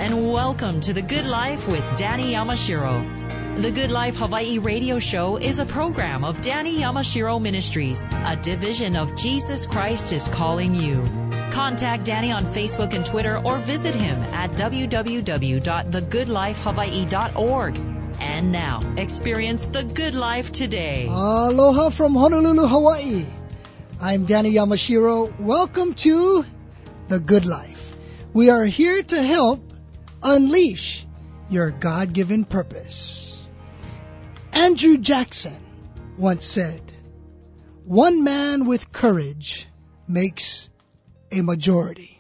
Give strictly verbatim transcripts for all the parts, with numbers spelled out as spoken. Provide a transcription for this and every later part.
and welcome to The Good Life with Danny Yamashiro. The Good Life Hawaii radio show is a program of Danny Yamashiro Ministries, a division of Jesus Christ is Calling You. Contact Danny on Facebook and Twitter or visit him at w w w dot the good life hawaii dot org. And now, experience the good life today. Aloha from Honolulu, Hawaii. I'm Danny Yamashiro. Welcome to The Good Life. We are here to help unleash your God-given purpose. Andrew Jackson once said, "One man with courage makes a majority."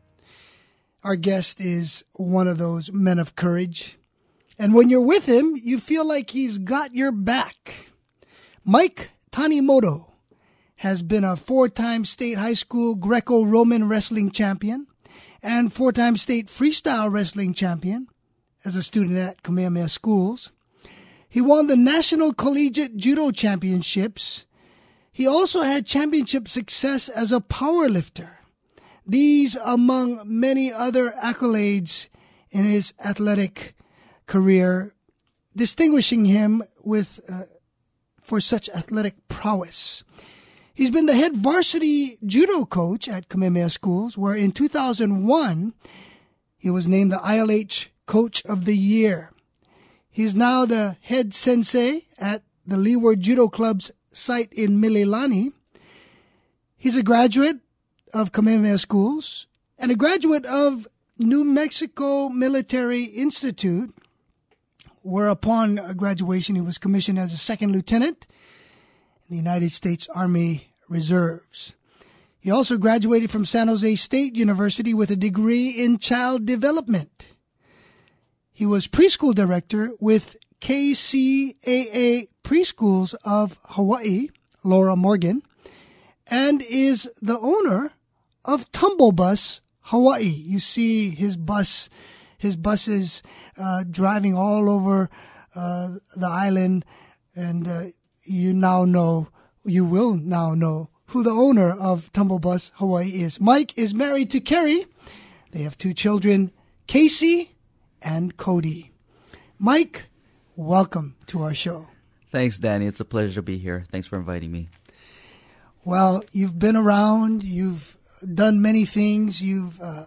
Our guest is one of those men of courage. And when you're with him, you feel like he's got your back. Mike Tanimoto has been a four-time state high school Greco-Roman wrestling champion and four-time state freestyle wrestling champion as a student at Kamehameha Schools. He won the National Collegiate Judo Championships. He also had championship success as a powerlifter. These among many other accolades in his athletic career, distinguishing him with uh, for such athletic prowess. He's been the head varsity judo coach at Kamehameha Schools, where in two thousand one, he was named the I L H Coach of the Year. He's now the head sensei at the Leeward Judo Club's site in Mililani. He's a graduate of Kamehameha Schools and a graduate of New Mexico Military Institute, where upon graduation he was commissioned as a second lieutenant in the United States Army Reserves. He also graduated from San Jose State University with a degree in child development. He was preschool director with K C A A Preschools of Hawaii, Laura Morgan, and is the owner of Tumble Bus Hawaii. You see his bus, his buses uh, driving all over uh, the island, and uh, you now know, you will now know who the owner of Tumble Bus Hawaii is. Mike is married to Carrie. They have two children, Casey and Cody. Mike, welcome to our show. Thanks, Danny. It's a pleasure to be here. Thanks for inviting me. Well, you've been around. You've done many things. You've uh,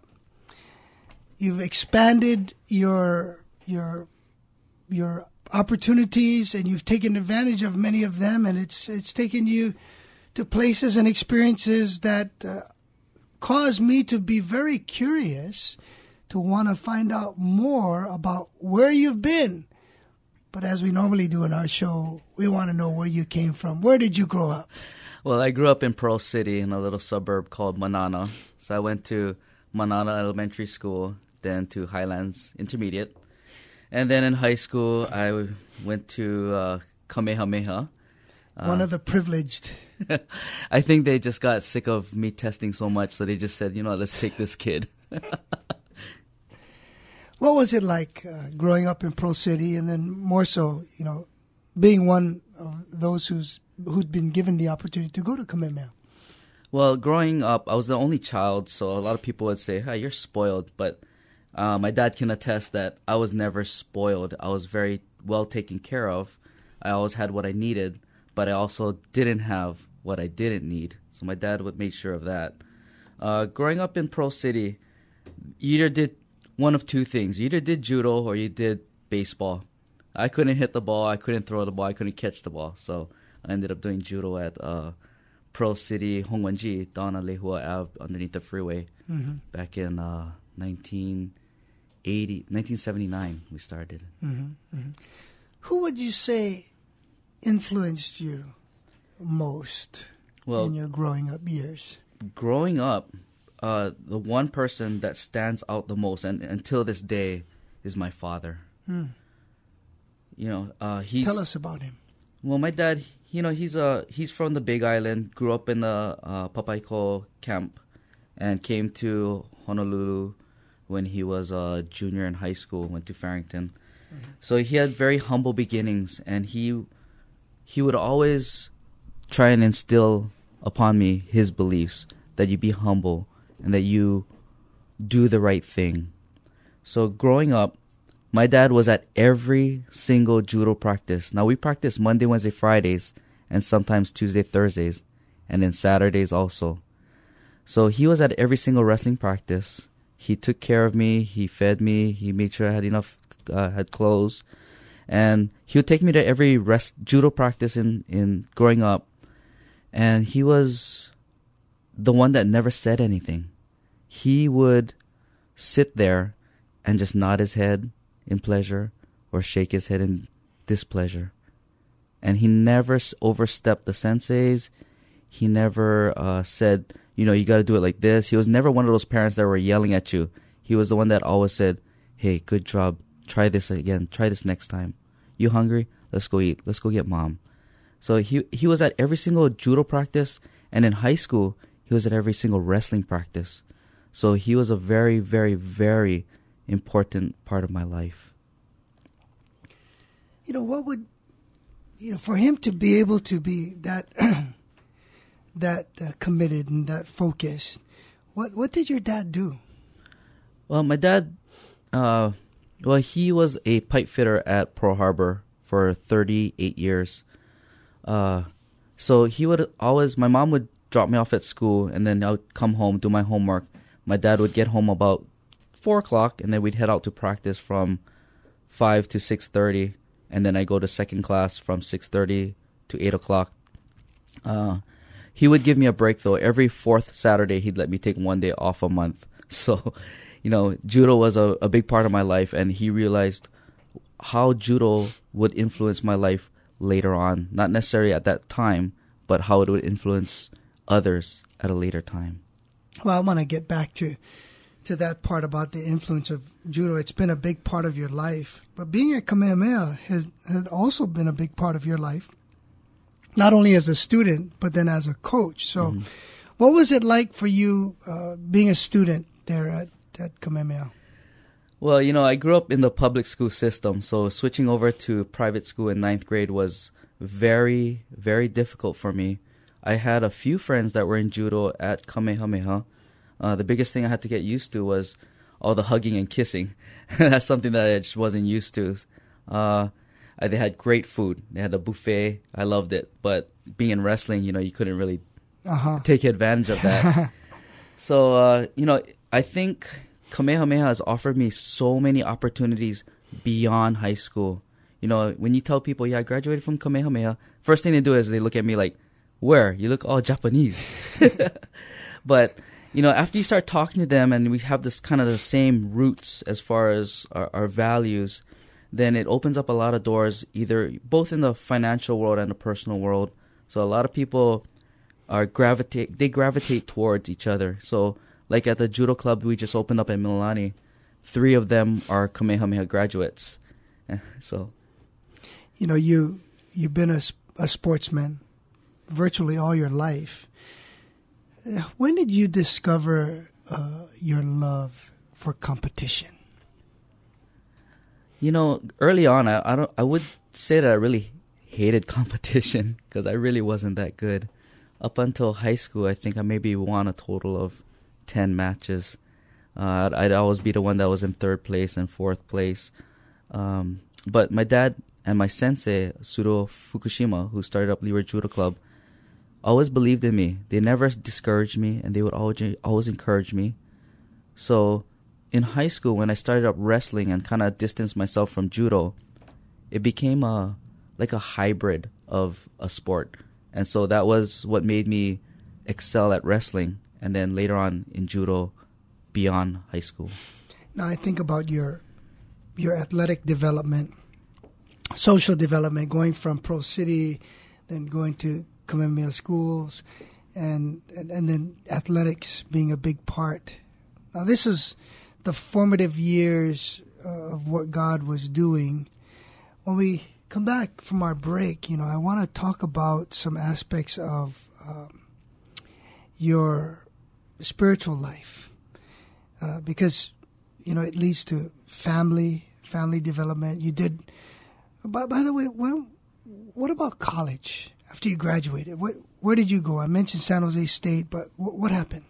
you've expanded your your your opportunities, and you've taken advantage of many of them. And it's it's taken you to places and experiences that uh, caused me to be very curious, to want to find out more about where you've been. But as we normally do in our show, we want to know where you came from. Where did you grow up? Well, I grew up in Pearl City in a little suburb called Manana. So I went to Manana Elementary School, then to Highlands Intermediate. And then in high school, I went to uh, Kamehameha. One uh, of the privileged. I think they just got sick of me testing so much, so they just said, you know, let's take this kid. What was it like uh, growing up in Pearl City, and then more so, you know, being one of those who's who'd been given the opportunity to go to Kamehameha? Well, growing up, I was the only child, so a lot of people would say, hey, you're spoiled. But uh, my dad can attest that I was never spoiled. I was very well taken care of. I always had what I needed, but I also didn't have what I didn't need. So my dad would make sure of that. Uh, growing up in Pearl City, you either did one of two things. You either did judo or you did baseball. I couldn't hit the ball. I couldn't throw the ball. I couldn't catch the ball. So I ended up doing judo at uh, Pearl City, Hongwanji, down on Lehua Ave underneath the freeway. Mm-hmm. Back in uh, nineteen eighty, nineteen seventy-nine we started. Mm-hmm. Mm-hmm. Who would you say influenced you most well, in your growing up years? Growing up, uh, the one person that stands out the most, and until this day, is my father. Hmm. You know, uh, he's... Tell us about him. Well, my dad, you know, he's uh, he's from the Big Island, grew up in the uh, Papaiko camp, and came to Honolulu when he was a junior in high school, went to Farrington. Mm-hmm. So he had very humble beginnings, and he he would always try and instill upon me his beliefs, that you be humble and that you do the right thing. So growing up, my dad was at every single judo practice. Now, we practice Monday, Wednesday, Fridays, and sometimes Tuesday, Thursdays, and then Saturdays also. So he was at every single wrestling practice. He took care of me. He fed me. He made sure I had enough, uh, had clothes. And he would take me to every rest, judo practice in, in growing up. And he was the one that never said anything. He would sit there and just nod his head in pleasure or shake his head in displeasure. And he never overstepped the senseis. He never uh, said, you know, you got to do it like this. He was never one of those parents that were yelling at you. He was the one that always said, hey, good job. Try this again. Try this next time. You hungry? Let's go eat. Let's go get mom. So he he was at every single judo practice. And in high school, he was at every single wrestling practice. So he was a very, very, very important part of my life. You know, what would, you know, for him to be able to be that that uh, committed and that focused, what what did your dad do? Well, my dad, uh, well, he was a pipe fitter at Pearl Harbor for thirty-eight years. Uh, so he would always, my mom would drop me off at school, and then I would come home, do my homework. My dad would get home about four o'clock, and then we'd head out to practice from five to six thirty, and then I go to second class from six thirty to eight o'clock. Uh, he would give me a break, though. Every fourth Saturday, he'd let me take one day off a month. So, you know, judo was a, a big part of my life, and he realized how judo would influence my life later on. Not necessarily at that time, but how it would influence others at a later time. Well, I want to get back to to that part about the influence of judo. It's been a big part of your life. But being at Kamehameha has, has also been a big part of your life, not only as a student, but then as a coach. So mm-hmm. What was it like for you uh, being a student there at, at Kamehameha? Well, you know, I grew up in the public school system, so switching over to private school in ninth grade was very, very difficult for me. I had a few friends that were in judo at Kamehameha. Uh, the biggest thing I had to get used to was all the hugging and kissing. That's something that I just wasn't used to. Uh, they had great food. They had a buffet. I loved it. But being in wrestling, you know, you couldn't really uh-huh. take advantage of that. So, uh, you know, I think Kamehameha has offered me so many opportunities beyond high school. You know, when you tell people, yeah, I graduated from Kamehameha, first thing they do is they look at me like, where? You look all Japanese. But, you know, after you start talking to them and we have this kind of the same roots as far as our, our values, then it opens up a lot of doors, either both in the financial world and the personal world. So a lot of people are gravitate, they gravitate towards each other. So like at the judo club we just opened up in Mililani, three of them are Kamehameha graduates. So, you know, you, you've been a, a sportsman virtually all your life. When did you discover uh, your love for competition? You know, early on, I, I don't. I would say that I really hated competition because I really wasn't that good. Up until high school, I think I maybe won a total of ten matches. Uh, I'd, I'd always be the one that was in third place and fourth place. Um, but my dad and my sensei, Suro Fukushima, who started up Leeward Judo Club, always believed in me. They never discouraged me, and they would always always encourage me. So in high school, when I started up wrestling and kind of distanced myself from judo, it became a like a hybrid of a sport. And so that was what made me excel at wrestling, and then later on in judo beyond high school. Now I think about your your athletic development, social development, going from Pro City, then going to Kamehameha schools, and, and and then athletics being a big part. Now this is the formative years uh, of what God was doing. When we come back from our break, you know, I want to talk about some aspects of um, your spiritual life, uh, because you know it leads to family, family development. You did, by, by the way, well, what about college? After you graduated, what, where did you go? I mentioned San Jose State, but what, what happened?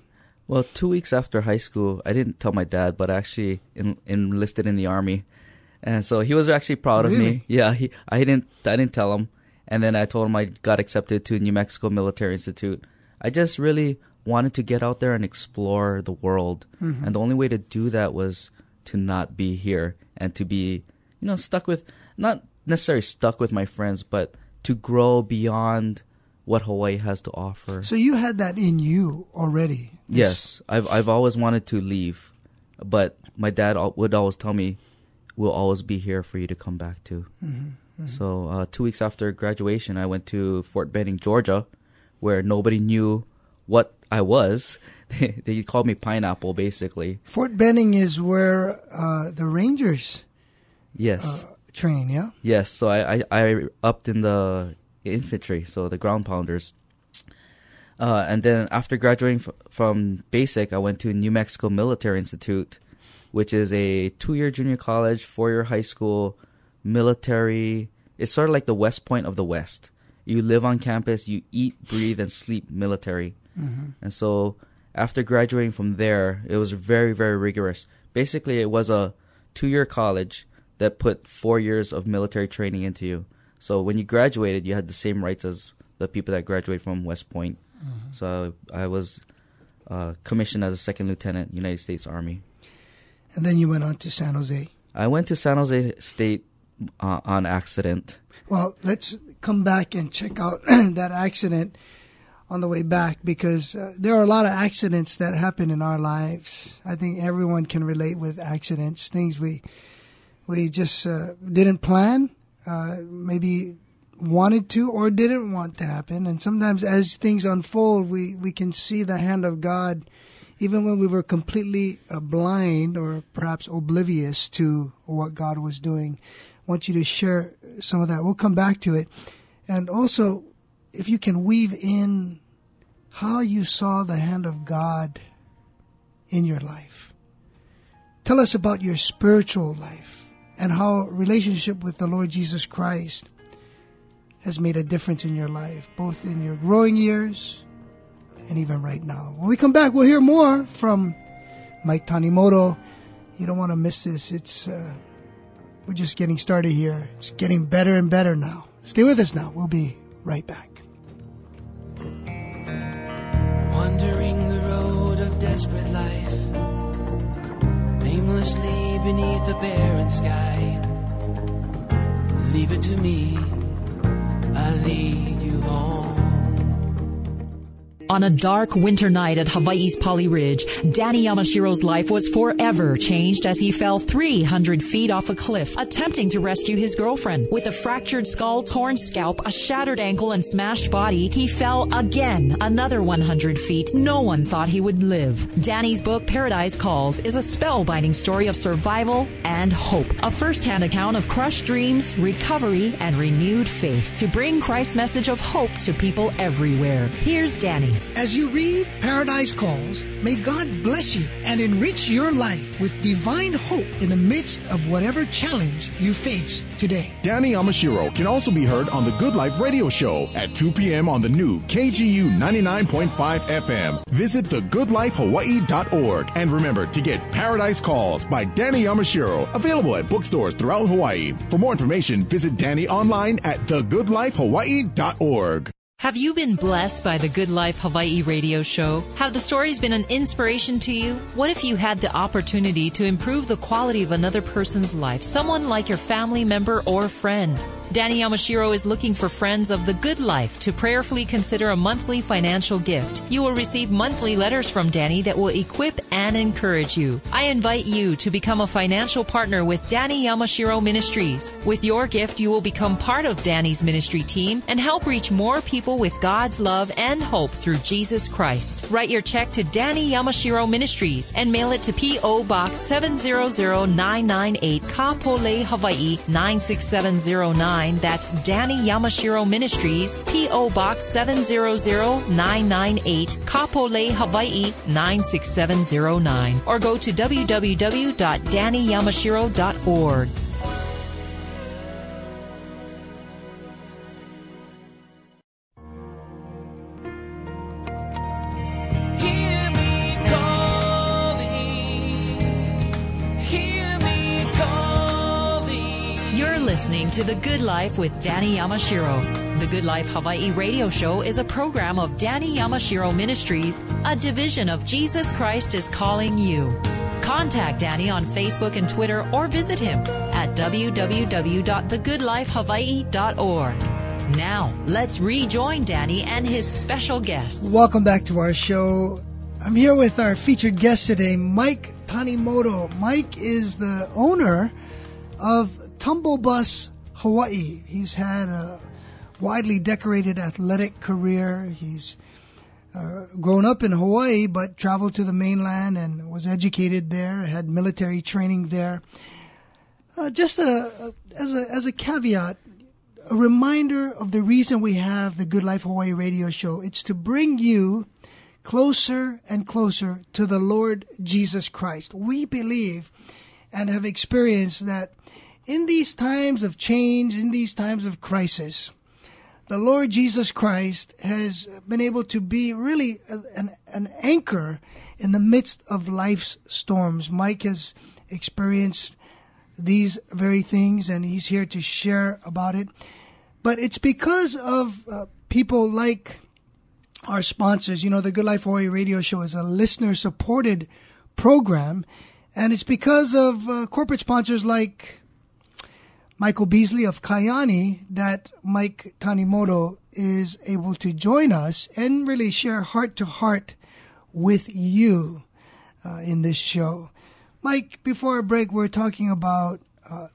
Well, two weeks after high school, I didn't tell my dad, but I actually en- enlisted in the Army. And so he was actually proud of Really? me. Yeah, he, I didn't I didn't tell him. And then I told him I got accepted to New Mexico Military Institute. I just really wanted to get out there and explore the world. Mm-hmm. And the only way to do that was to not be here and to be, you know, stuck with, not necessarily stuck with my friends, but to grow beyond what Hawaii has to offer. So you had that in you already? This... Yes. I've I've always wanted to leave. But my dad al- would always tell me, we'll always be here for you to come back to. Mm-hmm. Mm-hmm. So uh, two weeks after graduation, I went to Fort Benning, Georgia, where nobody knew what I was. They, they called me Pineapple, basically. Fort Benning is where uh, the Rangers yes. uh, train, yeah? Yes, so I, I, I upped in the infantry, so the ground pounders. Uh, and then after graduating f- from basic, I went to New Mexico Military Institute, which is a two-year junior college, four-year high school, military. It's sort of like the West Point of the West. You live on campus, you eat, breathe, and sleep military. Mm-hmm. And so after graduating from there, it was very, very rigorous. Basically, it was a two-year college that put four years of military training into you. So when you graduated, you had the same rights as the people that graduated from West Point. Mm-hmm. So I was uh, commissioned as a second lieutenant, United States Army. And then you went on to San Jose. I went to San Jose State uh, on accident. Well, let's come back and check out that accident on the way back, because uh, there are a lot of accidents that happen in our lives. I think everyone can relate with accidents, things we we just uh, didn't plan, uh, maybe wanted to or didn't want to happen. And sometimes as things unfold, we, we can see the hand of God even when we were completely uh, blind or perhaps oblivious to what God was doing. I want you to share some of that. We'll come back to it. And also, if you can weave in how you saw the hand of God in your life. Tell us about your spiritual life and how relationship with the Lord Jesus Christ has made a difference in your life, both in your growing years and even right now. When we come back, we'll hear more from Mike Tanimoto. You don't want to miss this. It's uh, we're just getting started here. It's getting better and better now. Stay with us now. We'll be right back. Wandering the road of desperate life, aimlessly beneath the barren sky. Leave it to me, I'll lead you home. On a dark winter night at Hawaii's Pali Ridge, Danny Yamashiro's life was forever changed as he fell three hundred feet off a cliff, attempting to rescue his girlfriend. With a fractured skull, torn scalp, a shattered ankle, and smashed body, he fell again another one hundred feet. No one thought he would live. Danny's book, Paradise Calls, is a spellbinding story of survival and hope. A first-hand account of crushed dreams, recovery, and renewed faith to bring Christ's message of hope to people everywhere. Here's Danny. As you read Paradise Calls, may God bless you and enrich your life with divine hope in the midst of whatever challenge you face today. Danny Yamashiro can also be heard on the Good Life Radio Show at two p.m. on the new K G U ninety-nine point five F M. Visit the good life hawaii dot org and remember to get Paradise Calls by Danny Yamashiro, available at bookstores throughout Hawaii. For more information, visit Danny online at the good life hawaii dot org. Have you been blessed by the Good Life Hawaii radio show? Have the stories been an inspiration to you? What if you had the opportunity to improve the quality of another person's life, someone like your family member or friend? Danny Yamashiro is looking for friends of the good life to prayerfully consider a monthly financial gift. You will receive monthly letters from Danny that will equip and encourage you. I invite you to become a financial partner with Danny Yamashiro Ministries. With your gift, you will become part of Danny's ministry team and help reach more people with God's love and hope through Jesus Christ. Write your check to Danny Yamashiro Ministries and mail it to P O. Box seven zero zero nine nine eight, Kapolei, Hawaii nine six seven zero nine. That's Danny Yamashiro Ministries, P O. Box seven zero zero nine nine eight, Kapolei, Hawaii nine six seven zero nine. Or go to w w w dot danny yamashiro dot org. Hear me call. listening to The Good Life with Danny Yamashiro. The Good Life Hawaii radio show is a program of Danny Yamashiro Ministries, a division of Jesus Christ is Calling You. Contact Danny on Facebook and Twitter or visit him at w w w dot the good life hawaii dot org. Now, let's rejoin Danny and his special guests. Welcome back to our show. I'm here with our featured guest today, Mike Tanimoto. Mike is the owner of Tumble Bus Hawaii. He's had a widely decorated athletic career. He's uh, grown up in Hawaii, but traveled to the mainland and was educated there, had military training there. Uh, just a, a, as a as a caveat, a reminder of the reason we have the Good Life Hawaii radio show. It's to bring you closer and closer to the Lord Jesus Christ. We believe and have experienced that in these times of change, in these times of crisis, the Lord Jesus Christ has been able to be really an, an anchor in the midst of life's storms. Mike has experienced these very things, and he's here to share about it. But it's because of uh, people like our sponsors. You know, the Good Life Hawaii radio show is a listener-supported program, and it's because of uh, corporate sponsors like Michael Beasley of Kayani that Mike Tanimoto is able to join us and really share heart-to-heart with you uh, in this show. Mike, before our break, we're talking about uh,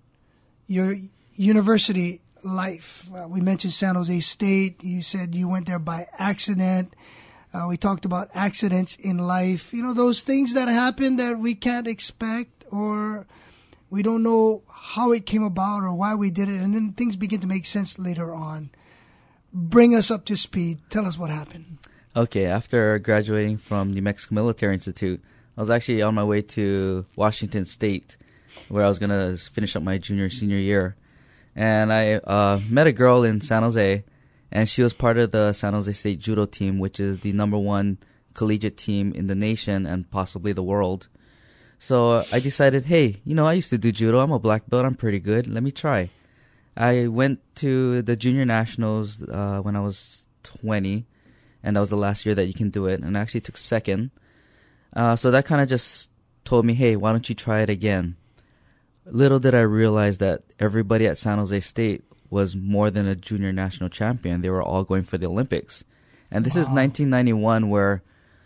your university life. Uh, we mentioned San Jose State. You said you went there by accident. Uh, we talked about accidents in life. You know, those things that happen that we can't expect, or we don't know how it came about or why we did it, and then things begin to make sense later on. Bring us up to speed. Tell us what happened. Okay, after graduating from New Mexico Military Institute, I was actually on my way to Washington State, where I was going to finish up my junior, senior year. And I uh, met a girl in San Jose, and she was part of the San Jose State Judo team, which is the number one collegiate team in the nation and possibly the world. So I decided, hey, you know, I used to do judo. I'm a black belt. I'm pretty good. Let me try. I went to the junior nationals uh, when I was twenty, and that was the last year that you can do it, and I actually took second. Uh, so that kind of just told me, hey, why don't you try it again? Little did I realize that everybody at San Jose State was more than a junior national champion. They were all going for the Olympics. And this wow. is nineteen ninety-one, where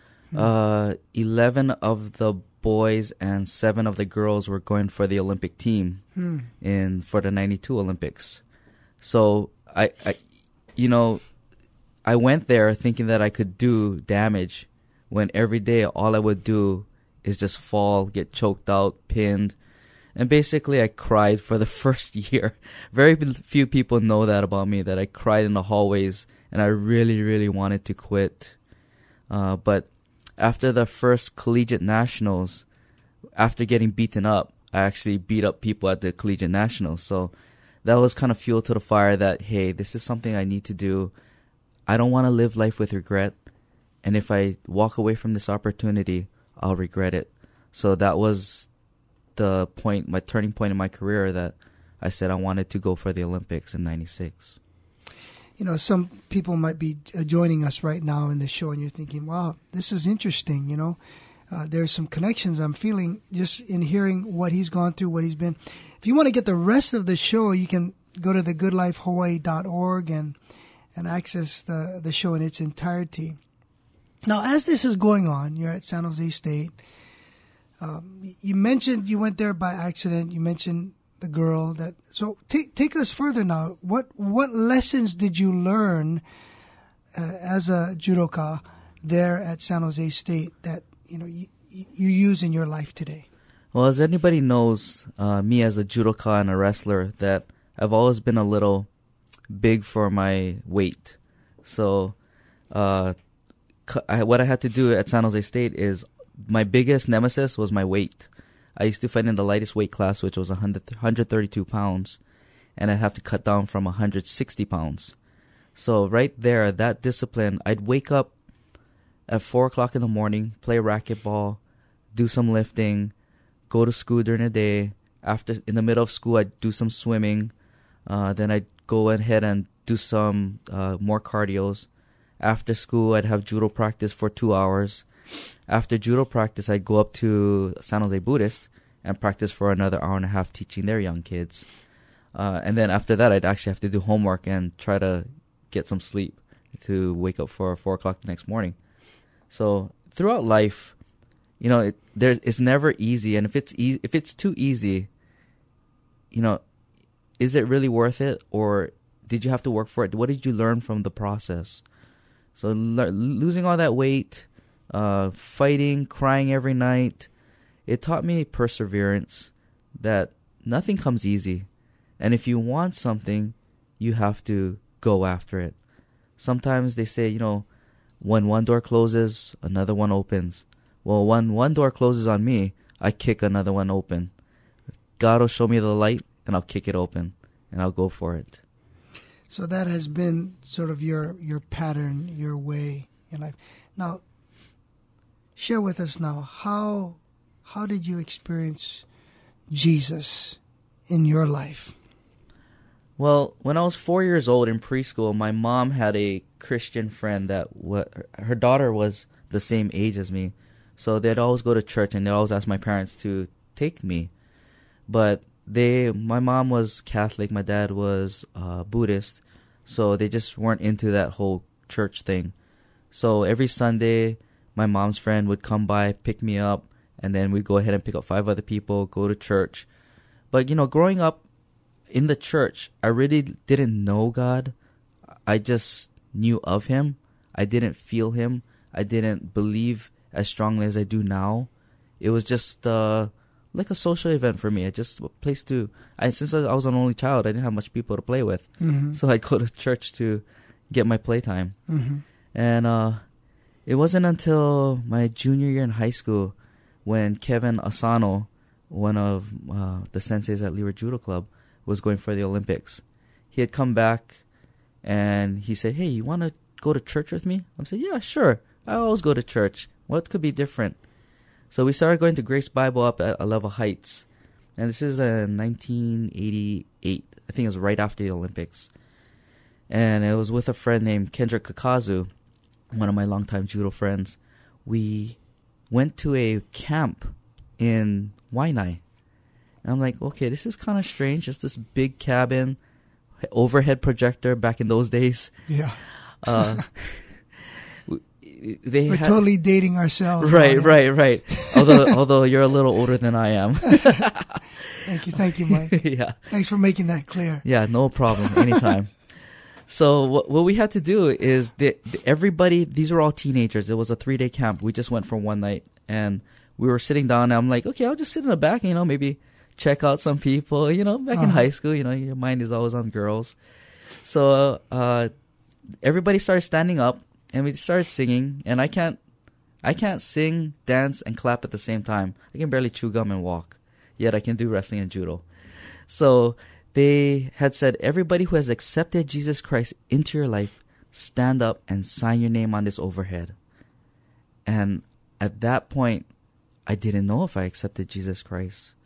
uh, eleven of the boys and seven of the girls were going for the Olympic team hmm. in for the ninety-two Olympics. So I, I, you know, I went there thinking that I could do damage, when every day all I would do is just fall, get choked out, pinned. And basically I cried for the first year. Very few people know that about me, that I cried in the hallways, and I really, really wanted to quit. Uh, but after the first collegiate nationals, after getting beaten up, I actually beat up people at the collegiate nationals. So that was kind of fuel to the fire that, hey, this is something I need to do. I don't want to live life with regret. And if I walk away from this opportunity, I'll regret it. So that was the point, my turning point in my career, that I said I wanted to go for the Olympics in ninety-six. You know, some people might be joining us right now in the show, and you're thinking, wow, this is interesting, you know. Uh, there's some connections I'm feeling just in hearing what he's gone through, what he's been. If you want to get the rest of the show, you can go to the good life hawaii dot org and and access the, the show in its entirety. Now, as this is going on, you're at San Jose State. Um, you mentioned you went there by accident. You mentioned the girl that. So take take us further now. What what lessons did you learn uh, as a judoka there at San Jose State that you know you, you use in your life today? Well, as anybody knows, uh, me as a judoka and a wrestler, that I've always been a little big for my weight. So, uh, I, what I had to do at San Jose State is, my biggest nemesis was my weight. I used to fight in the lightest weight class, which was one hundred thirty-two pounds, and I'd have to cut down from one hundred sixty pounds. So right there, that discipline, I'd wake up at four o'clock in the morning, play racquetball, do some lifting, go to school during the day. After, in the middle of school, I'd do some swimming. Uh, then I'd go ahead and do some uh, more cardios. After school, I'd have judo practice for two hours. After judo practice, I'd go up to San Jose Buddhist and practice for another hour and a half teaching their young kids. Uh, and then after that, I'd actually have to do homework and try to get some sleep to wake up for four o'clock the next morning. So throughout life, you know, it, there's it's never easy. And if it's e- if it's too easy, you know, is it really worth it, or did you have to work for it? What did you learn from the process? So lo- losing all that weight, uh, fighting, crying every night, it taught me perseverance, that nothing comes easy. And if you want something, you have to go after it. Sometimes they say, you know, when one door closes, another one opens. Well, when one door closes on me, I kick another one open. God will show me the light, and I'll kick it open, and I'll go for it. So that has been sort of your, your pattern, your way in life. Now, share with us now, how how did you experience Jesus in your life? Well, when I was four years old in preschool, my mom had a Christian friend that w- her daughter was the same age as me. So they'd always go to church, and they'd always ask my parents to take me. But they, my mom was Catholic, my dad was uh, Buddhist, so they just weren't into that whole church thing. So every Sunday, my mom's friend would come by, pick me up, and then we'd go ahead and pick up five other people, go to church. But, you know, growing up in the church, I really didn't know God. I just knew of Him. I didn't feel Him. I didn't believe as strongly as I do now. It was just uh, like a social event for me. It just a place to. I since I was an only child, I didn't have much people to play with, mm-hmm. so I'd go to church to get my playtime. Mm-hmm. And uh, it wasn't until my junior year in high school when Kevin Asano, one of uh, the senseis at Leeward Judo Club, was going for the Olympics. He had come back, and he said, "Hey, you want to go to church with me?" I said, "Yeah, sure. I always go to church. What could be different?" So we started going to Grace Bible up at Aleva Heights. And this is in nineteen eighty-eight. I think it was right after the Olympics. And it was with a friend named Kendrick Kakazu, one of my longtime judo friends. We went to a camp in Waianae. And I'm like, okay, this is kind of strange. Just this big cabin, overhead projector back in those days. Yeah. Uh, they We're had, totally dating ourselves. Right, right, right. Although, although you're a little older than I am. Thank you, thank you, Mike. Yeah. Thanks for making that clear. Yeah, no problem. Anytime. So what what we had to do is that everybody, these were all teenagers. It was a three day camp. We just went for one night, and we were sitting down. And I'm like, okay, I'll just sit in the back, and, you know, maybe check out some people. You know, back uh-huh. in high school, you know, your mind is always on girls. So uh, everybody started standing up, and we started singing. And I can't, I can't sing, dance, and clap at the same time. I can barely chew gum and walk. Yet I can do wrestling and judo. So they had said, everybody who has accepted Jesus Christ into your life, stand up and sign your name on this overhead. And at that point, I didn't know if I accepted Jesus Christ.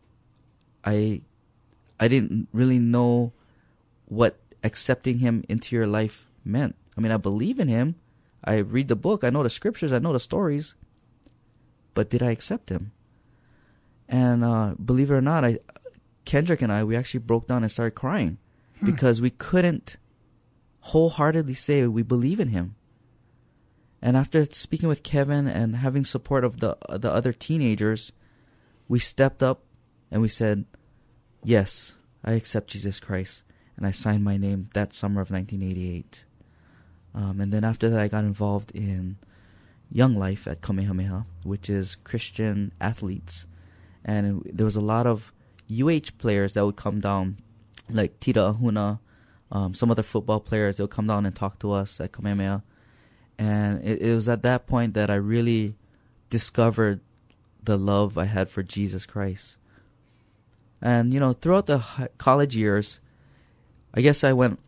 I I didn't really know what accepting Him into your life meant. I mean, I believe in Him. I read the book. I know the scriptures. I know the stories. But did I accept Him? And uh, believe it or not, I Kendrick and I, we actually broke down and started crying hmm. because we couldn't wholeheartedly say we believe in Him. And after speaking with Kevin and having support of the uh, the other teenagers, we stepped up and we said, yes, I accept Jesus Christ. And I signed my name that summer of nineteen eighty-eight. Um, and then after that, I got involved in Young Life at Kamehameha, which is Christian athletes. And there was a lot of U H players that would come down, like Tita Ahuna, um, some other football players. They would come down and talk to us at Kamehameha. And it, it was at that point that I really discovered the love I had for Jesus Christ. And, you know, throughout the high, college years, I guess I went,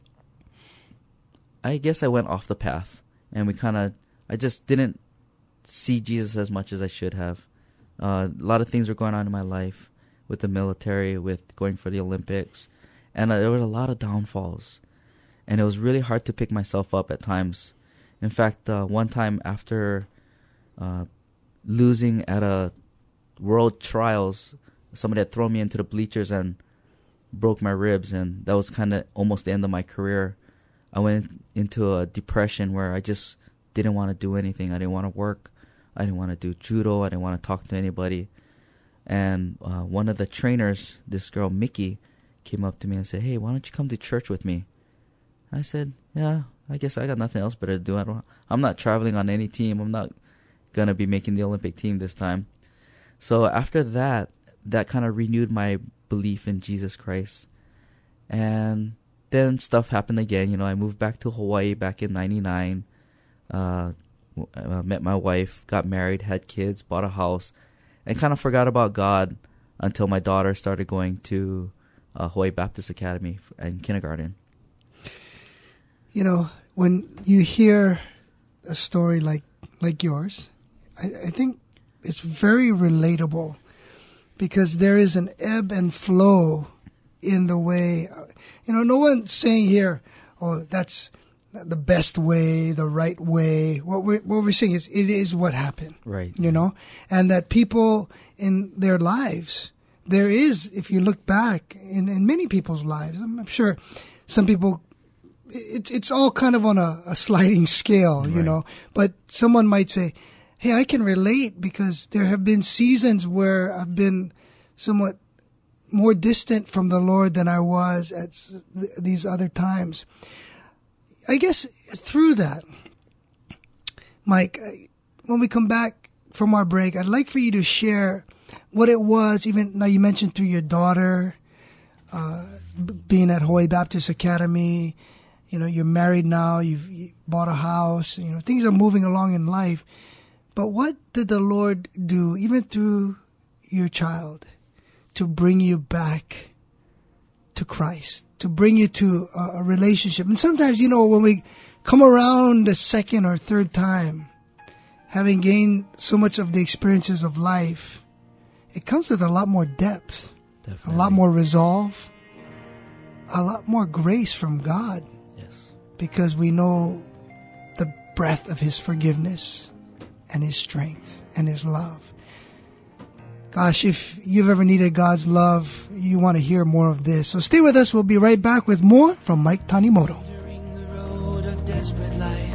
I guess I went off the path. And we kind of, I just didn't see Jesus as much as I should have. Uh, a lot of things were going on in my life. with the military, with going for the Olympics. And uh, there was a lot of downfalls. And it was really hard to pick myself up at times. In fact, uh, one time after uh, losing at a World Trials, somebody had thrown me into the bleachers and broke my ribs, and that was kind of almost the end of my career. I went into a depression where I just didn't want to do anything. I didn't want to work. I didn't want to do judo. I didn't want to talk to anybody. And uh, one of the trainers, this girl, Mickey, came up to me and said, "Hey, why don't you come to church with me?" I said, "Yeah, I guess I got nothing else better to do. I don't, I'm not traveling on any team. I'm not going to be making the Olympic team this time." So after that, that kind of renewed my belief in Jesus Christ. And then stuff happened again. You know, I moved back to Hawaii back in ninety-nine. Uh, I met my wife, got married, had kids, bought a house, and kind of forgot about God until my daughter started going to uh, Hawaii Baptist Academy in kindergarten. You know, when you hear a story like like yours, I, I think it's very relatable, because there is an ebb and flow in the way. You know, no one's saying here, "Oh, that's the best way, the right way." What we're, what we're saying is, it is what happened. Right. You know, and that people in their lives, there is, if you look back in, in many people's lives, I'm, I'm sure some people, it's it's all kind of on a, a sliding scale, you right. know, but someone might say, "Hey, I can relate, because there have been seasons where I've been somewhat more distant from the Lord than I was at th- these other times." I guess through that, Mike, when we come back from our break, I'd like for you to share what it was. Even now, you mentioned through your daughter, uh, b- being at Hawaii Baptist Academy. You know, you're married now. You've you bought a house. You know, things are moving along in life. But what did the Lord do, even through your child, to bring you back to Christ, to bring you to a, a relationship? And sometimes, you know, when we come around the second or third time, having gained so much of the experiences of life, it comes with a lot more depth, Definitely. a lot more resolve, a lot more grace from God. Yes. Because we know the breadth of His forgiveness and His strength and His love. Gosh, if you've ever needed God's love, you want to hear more of this. So stay with us. We'll be right back with more from Mike Tanimoto. Wandering the road of desperate life,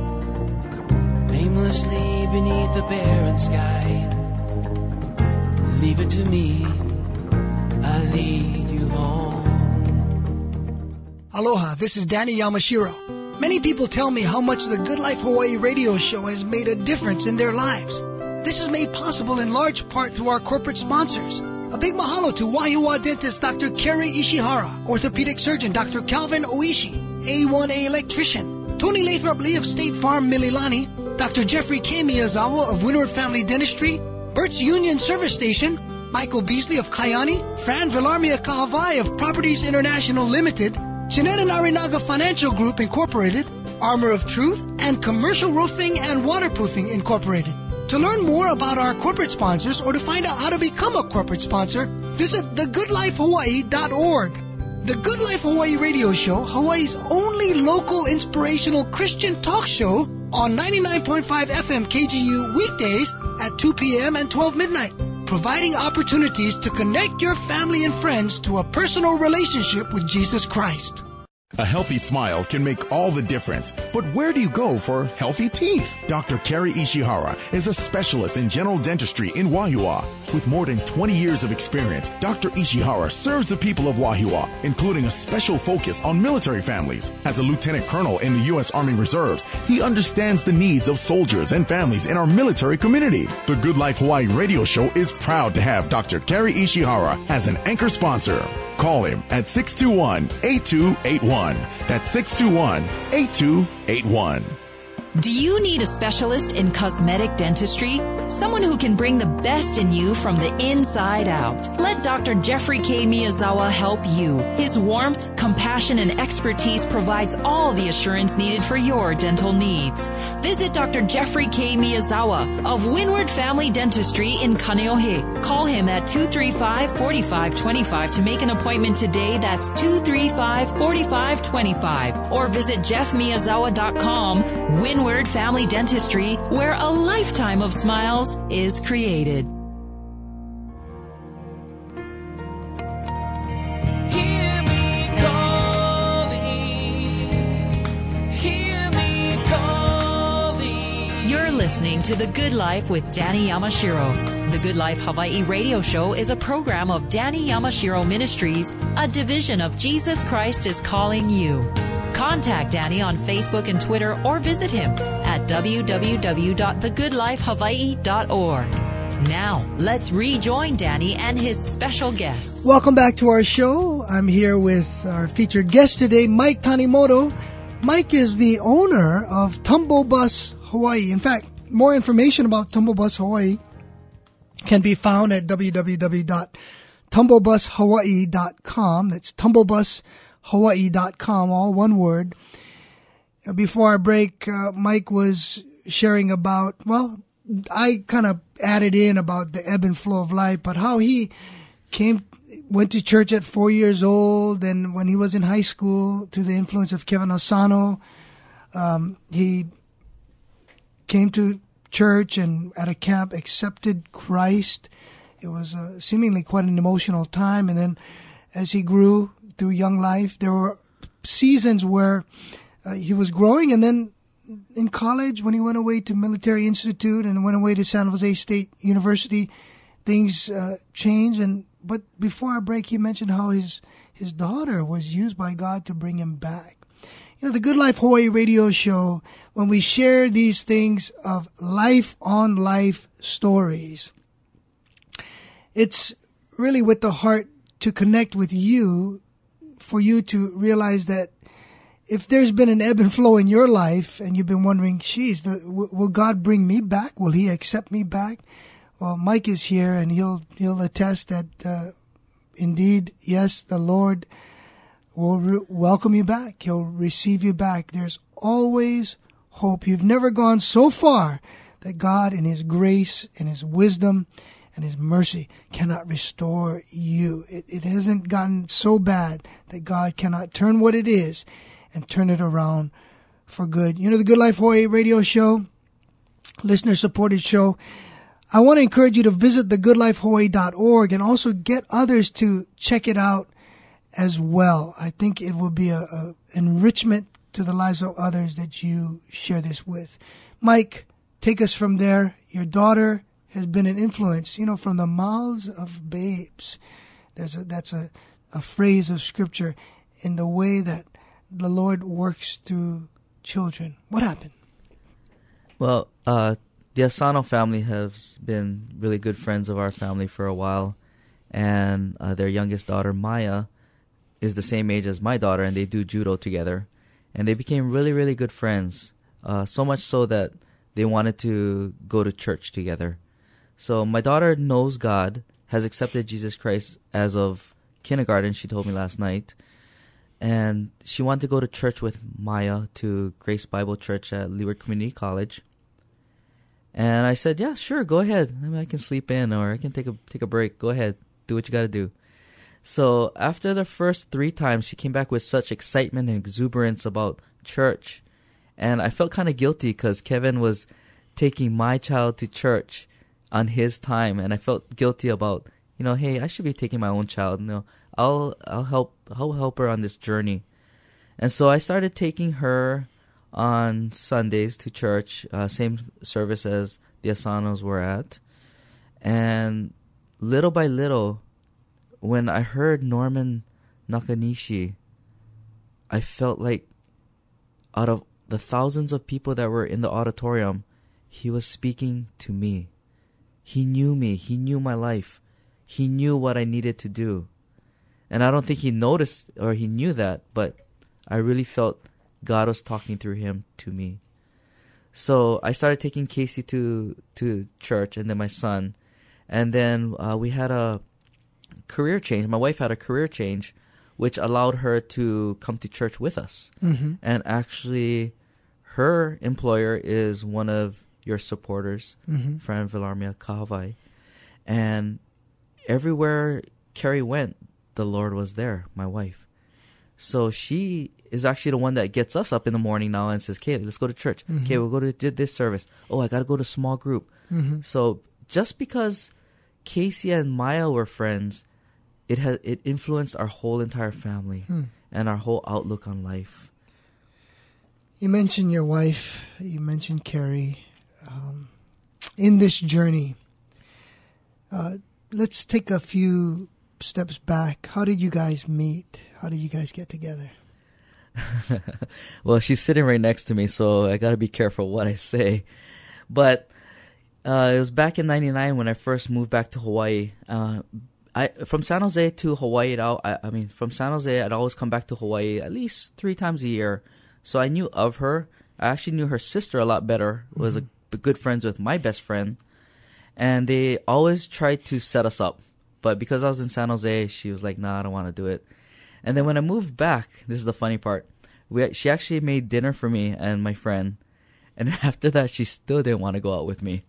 aimlessly beneath the barren sky. Leave it to me, I lead you home. Aloha, this is Danny Yamashiro. Many people tell me how much the Good Life Hawaii radio show has made a difference in their lives. This is made possible in large part through our corporate sponsors. A big mahalo to Wahiawa dentist Doctor Kerry Ishihara, orthopedic surgeon Doctor Calvin Oishi, A one A electrician, Tony Lathrop Lee of State Farm Mililani, Doctor Jeffrey K. Miyazawa of Windward Family Dentistry, Bert's Union Service Station, Michael Beasley of Kayani, Fran Villarmia Kahavai of Properties International Limited, Chinet and Arinaga Financial Group Incorporated, Armor of Truth, and Commercial Roofing and Waterproofing Incorporated. To learn more about our corporate sponsors or to find out how to become a corporate sponsor, visit the good life hawaii dot org. The Good Life Hawaii radio show, Hawaii's only local inspirational Christian talk show, on ninety-nine point five F M K G U weekdays at two p.m. and twelve midnight, providing opportunities to connect your family and friends to a personal relationship with Jesus Christ. A healthy smile can make all the difference. But where do you go for healthy teeth? Doctor Kerry Ishihara is a specialist in general dentistry in Wahiawa. With more than twenty years of experience, Doctor Ishihara serves the people of Wahiawa, including a special focus on military families. As a lieutenant colonel in the U S Army Reserves, he understands the needs of soldiers and families in our military community. The Good Life Hawaii radio show is proud to have Doctor Kerry Ishihara as an anchor sponsor. Call him at six two one, eight two eight one. That's six two one, eight two eight one. Do you need a specialist in cosmetic dentistry? Someone who can bring the best in you from the inside out. Let Doctor Jeffrey K. Miyazawa help you. His warmth, compassion, and expertise provides all the assurance needed for your dental needs. Visit Doctor Jeffrey K. Miyazawa of Windward Family Dentistry in Kaneohe. Call him at two three five, four five two five to make an appointment today. That's two three five, four five two five. Or visit jeff miyazawa dot com. Windward Family Dentistry, where a lifetime of smiles is created. Hear me calling, hear me calling. You're listening to The Good Life with Danny Yamashiro. The Good Life Hawaii radio show is a program of Danny Yamashiro Ministries, a division of Jesus Christ is Calling You. Contact Danny on Facebook and Twitter or visit him at w w w dot the good life hawaii dot org. Now, let's rejoin Danny and his special guests. Welcome back to our show. I'm here with our featured guest today, Mike Tanimoto. Mike is the owner of Tumble Bus Hawaii. In fact, more information about Tumble Bus Hawaii can be found at w w w dot tumble bus hawaii dot com. That's tumblebus hawaii dot com, all one word. Before our break, uh, Mike was sharing about, well, I kind of added in about the ebb and flow of life, but how he came, went to church at four years old, and when he was in high school, to the influence of Kevin Asano, um, he came to church and at a camp accepted Christ. It was uh, seemingly quite an emotional time, and then as he grew through young life, there were seasons where uh, he was growing, and then in college, when he went away to Military Institute and went away to San Jose State University, things uh, changed. And but before our break, he mentioned how his his daughter was used by God to bring him back. You know, the Good Life Hawaii radio show, when we share these things of life on life stories, it's really with the heart to connect with you, for you to realize that if there's been an ebb and flow in your life and you've been wondering, geez, the, w- will God bring me back? Will he accept me back? Well, Mike is here and he'll, he'll attest that, uh, indeed, yes, the Lord will re- welcome you back. He'll receive you back. There's always hope. You've never gone so far that God in his grace and his wisdom and his mercy cannot restore you. It, it hasn't gotten so bad that God cannot turn what it is and turn it around for good. You know, the Good Life Hawaii radio show, listener-supported show, I want to encourage you to visit the good life hawaii dot org and also get others to check it out as well. I think it will be a, a enrichment to the lives of others that you share this with. Mike, take us from there. Your daughter has been an influence, you know, from the mouths of babes. There's a, that's a, a phrase of scripture in the way that the Lord works through children. What happened? Well, uh, the Asano family has been really good friends of our family for a while, and uh, their youngest daughter, Maya, is the same age as my daughter, and they do judo together. And they became really, really good friends, uh, so much so that they wanted to go to church together. So my daughter knows God, has accepted Jesus Christ as of kindergarten, she told me last night. And she wanted to go to church with Maya to Grace Bible Church at Leeward Community College. And I said, yeah, sure, go ahead. I mean, I can sleep in or I can take a take a break. Go ahead. Do what you got to do. So after the first three times, she came back with such excitement and exuberance about church. And I felt kind of guilty because Kevin was taking my child to church on his time. And I felt guilty about, you know, hey, I should be taking my own child. You know, I'll I'll help I'll help her on this journey. And so I started taking her on Sundays to church, uh, same service as the Asanos were at. And little by little, when I heard Norman Nakanishi, I felt like out of the thousands of people that were in the auditorium, he was speaking to me. He knew me. He knew my life. He knew what I needed to do. And I don't think he noticed or he knew that, but I really felt God was talking through him to me. So I started taking Casey to to church, and then my son, and then uh, we had a career change. My wife had a career change, which allowed her to come to church with us. Mm-hmm. And actually, her employer is one of your supporters, Mm-hmm. Fran Villarmia Kahavai. And everywhere Carrie went, the Lord was there, my wife. So she is actually the one that gets us up in the morning now and says, okay, let's go to church. Mm-hmm. Okay, we'll go to did this service. Oh, I got to go to small group. Mm-hmm. So just because Casey and Maya were friends, it has it influenced our whole entire family Hmm. and our whole outlook on life. You mentioned your wife. You mentioned Carrie. Um, in this journey, uh, let's take a few steps back. How did you guys meet? How did you guys get together? Well, she's sitting right next to me, so I got to be careful what I say. But uh, it was back in ninety-nine when I first moved back to Hawaii. Uh, I from San Jose to Hawaii. I, I mean, from San Jose, I'd always come back to Hawaii at least three times a year. So I knew of her. I actually knew her sister a lot better. Was a, a good friends with my best friend, and they always tried to set us up. But because I was in San Jose, she was like, "Nah, I don't want to do it." And then when I moved back, this is the funny part. We she actually made dinner for me and my friend, and after that, she still didn't want to go out with me.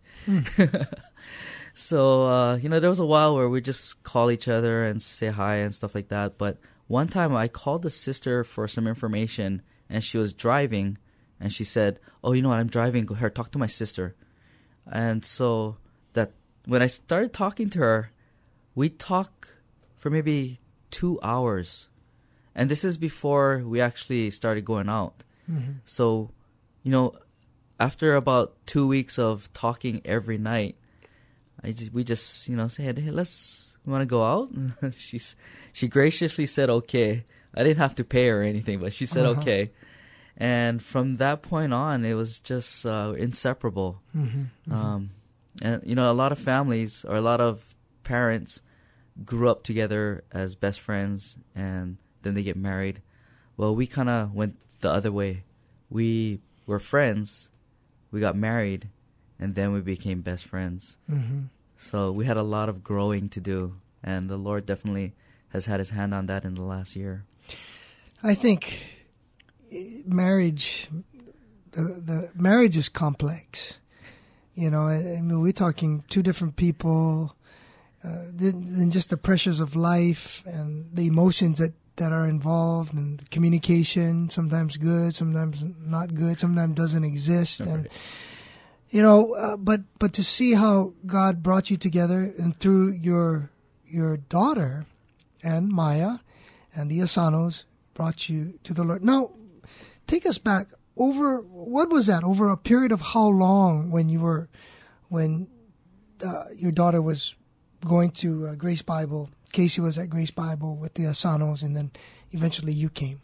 So, uh, you know, there was a while where we just call each other and say hi and stuff like that. But one time I called the sister for some information, and she was driving, and she said, oh, you know what, I'm driving. Go here, talk to my sister. And so that when I started talking to her, we talked for maybe two hours. And this is before we actually started going out. Mm-hmm. So, you know, after about two weeks of talking every night, I just, we just, you know, said, hey, let's, you want to go out? She's, she graciously said, okay. I didn't have to pay her or anything, but she said, Uh-huh. okay. And from that point on, it was just uh, inseparable. Mm-hmm. Mm-hmm. Um, and, you know, a lot of families or a lot of parents grew up together as best friends, and then they get married. Well, we kind of went the other way. We were friends, we got married, and then we became best friends. Mm-hmm. So we had a lot of growing to do, and the Lord definitely has had his hand on that in the last year. I think eh, marriage, the, the marriage is complex. You know, I, I mean, we're talking two different people, uh, than, than just the pressures of life and the emotions that, that are involved, and communication, sometimes good, sometimes not good, sometimes doesn't exist. Right. And, you know, uh, but, but to see how God brought you together, and through your, your daughter and Maya and the Asanos brought you to the Lord. Now, take us back over, what was that, over a period of how long when you were, when uh, your daughter was going to uh, Grace Bible, Casey was at Grace Bible with the Asanos, and then eventually you came?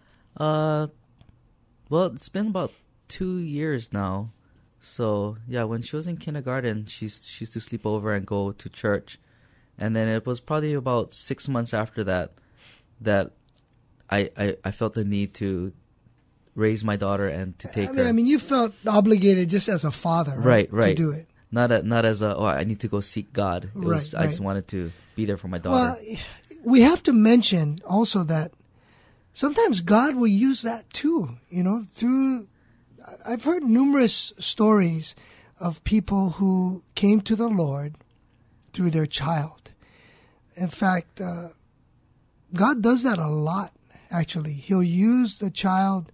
Uh, well, it's been about two years now. So, yeah, when she was in kindergarten, she's, she used to sleep over and go to church. And then it was probably about six months after that that I, I, I felt the need to raise my daughter and to take I mean, her. I mean, you felt obligated just as a father, right? Right, right. To do it. Not a, not as a, oh, I need to go seek God. It was, Right, I just right. wanted to be there for my daughter. Well, we have to mention also that sometimes God will use that too, you know, through, I've heard numerous stories of people who came to the Lord through their child. In fact, uh, God does that a lot, actually. He'll use the child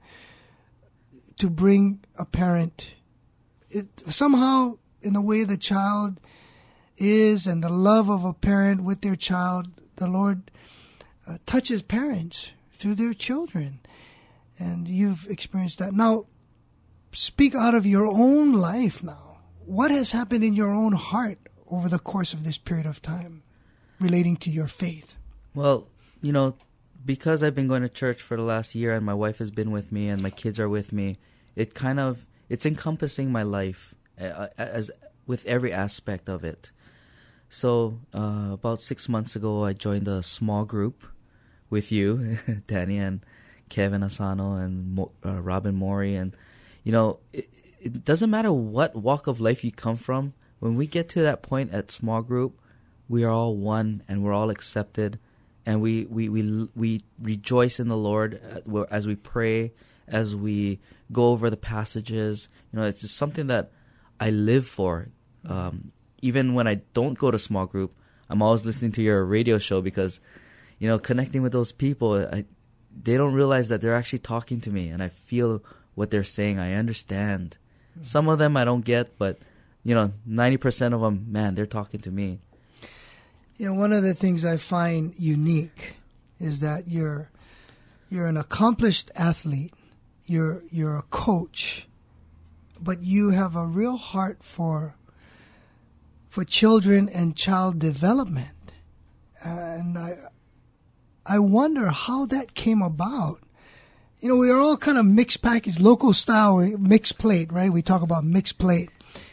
to bring a parent. It, somehow, in the way the child is and the love of a parent with their child, the Lord uh, touches parents through their children. And you've experienced that. Now, speak out of your own life now. What has happened in your own heart over the course of this period of time relating to your faith? Well, you know, because I've been going to church for the last year and my wife has been with me and my kids are with me, it kind of, it's encompassing my life uh, as with every aspect of it. So uh, about six months ago, I joined a small group with you, Danny and Kevin Asano and Mo, uh, Robin Mori. And, you know, it, it doesn't matter what walk of life you come from. When we get to that point at small group, we are all one and we're all accepted, and we we we, we rejoice in the Lord as we pray, as we go over the passages. You know, it's just something that I live for. Um, even when I don't go to small group, I'm always listening to your radio show because, you know, connecting with those people, I, they don't realize that they're actually talking to me, and I feel what they're saying. I understand. Some of them I don't get, but, you know, ninety percent of them, man, they're talking to me. You know, one of the things I find unique is that you're you're an accomplished athlete. You're you're a coach, but you have a real heart for for children and child development. And I I wonder how that came about. You know, we are all kind of mixed package, local style, mixed plate, right? We talk about mixed plate.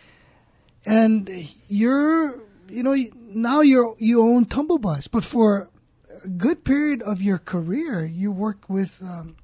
And you're, you know, now you're, you own Tumble Bus, but for a good period of your career, you worked with um,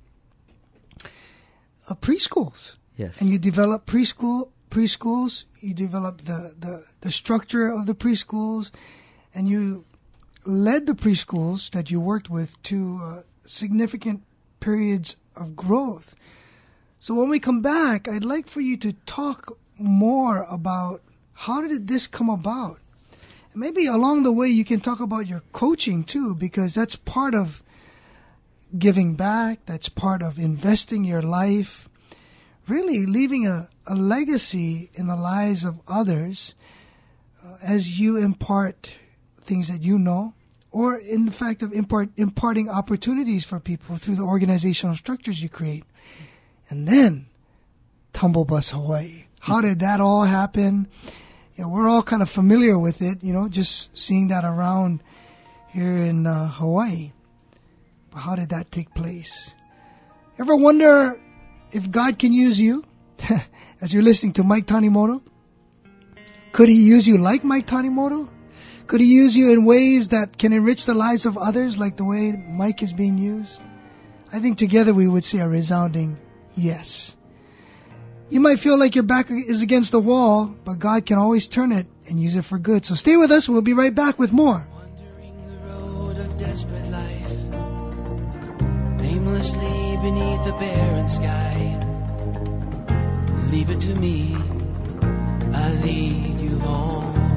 uh, preschools. Yes. And you develop preschool preschools. You develop the, the, the structure of the preschools, and you led the preschools that you worked with to uh, significant periods of growth. So when we come back, I'd like for you to talk more about how did this come about. Maybe along the way you can talk about your coaching too, because that's part of giving back. That's part of investing your life, really leaving a, a legacy in the lives of others uh, as you impart things that you know, or in the fact of impart, imparting opportunities for people through the organizational structures you create. And then Tumble Bus Hawaii. How did that all happen? You know, we're all kind of familiar with it, you know, just seeing that around here in uh, Hawaii. But how did that take place? Ever wonder if God can use you as you're listening to Mike Tanimoto? Could he use you like Mike Tanimoto? Could he use you in ways that can enrich the lives of others like the way Mike is being used? I think together we would say a resounding yes. You might feel like your back is against the wall, but God can always turn it and use it for good. So stay with us. We'll be right back with more. Wandering the road of desperate life, aimlessly beneath the barren sky. Leave it to me, I'll lead you home.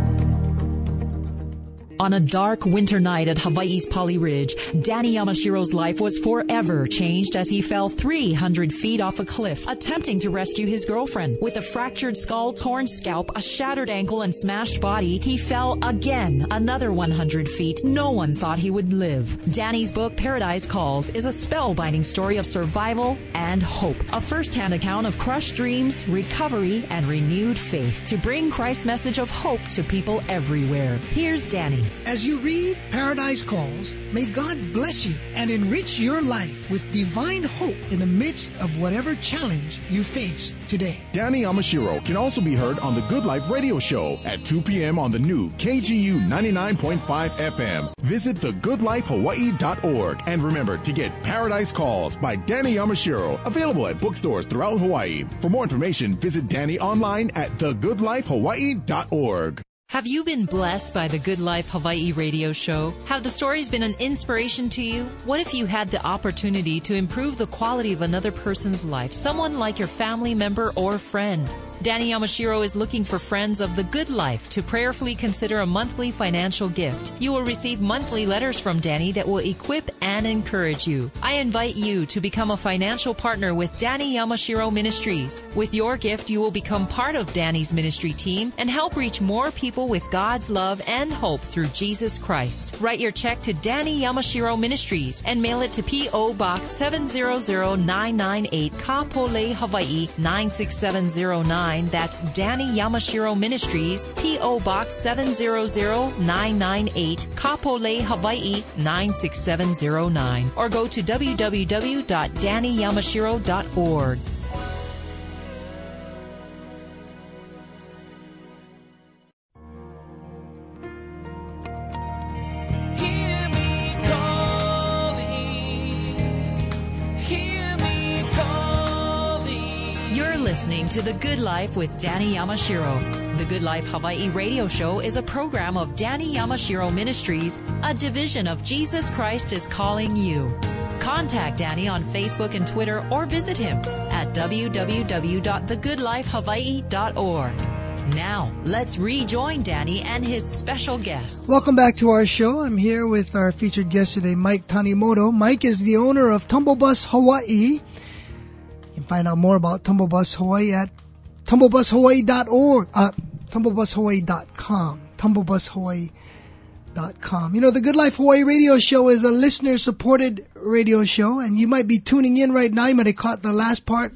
On a dark winter night at Hawaii's Pali Ridge, Danny Yamashiro's life was forever changed as he fell three hundred feet off a cliff, attempting to rescue his girlfriend. With a fractured skull, torn scalp, a shattered ankle, and smashed body, he fell again another one hundred feet. No one thought he would live. Danny's book, Paradise Calls, is a spellbinding story of survival and hope. A first-hand account of crushed dreams, recovery, and renewed faith to bring Christ's message of hope to people everywhere. Here's Danny. As you read Paradise Calls, may God bless you and enrich your life with divine hope in the midst of whatever challenge you face today. Danny Yamashiro can also be heard on the Good Life Radio Show at two p.m. on the new K G U ninety-nine point five F M. Visit the good life hawaii dot org. And remember to get Paradise Calls by Danny Yamashiro, available at bookstores throughout Hawaii. For more information, visit Danny online at the good life hawaii dot org. Have you been blessed by the Good Life Hawaii radio show? Have the stories been an inspiration to you? What if you had the opportunity to improve the quality of another person's life, someone like your family member or friend? Danny Yamashiro is looking for friends of the good life to prayerfully consider a monthly financial gift. You will receive monthly letters from Danny that will equip and encourage you. I invite you to become a financial partner with Danny Yamashiro Ministries. With your gift, you will become part of Danny's ministry team and help reach more people with God's love and hope through Jesus Christ. Write your check to Danny Yamashiro Ministries and mail it to P O. Box seven zero zero nine nine eight, Kapolei, Hawaii nine six seven zero nine. That's Danny Yamashiro Ministries, P O. Box seven zero zero nine nine eight, Kapolei, Hawaii nine six seven zero nine. Or go to w w w dot danny yamashiro dot org. listening to The Good Life with Danny Yamashiro. The Good Life Hawaii radio show is a program of Danny Yamashiro Ministries, a division of Jesus Christ is Calling You. Contact Danny on Facebook and Twitter or visit him at w w w dot the good life hawaii dot org. Now, let's rejoin Danny and his special guests. Welcome back to our show. I'm here with our featured guest today, Mike Tanimoto. Mike is the owner of Tumblebus Hawaii. You can find out more about Tumblebus Hawaii at tumblebus hawaii dot org, uh, tumblebus hawaii dot com, tumblebus hawaii dot com. You know, the Good Life Hawaii radio show is a listener-supported radio show, and you might be tuning in right now. You might have caught the last part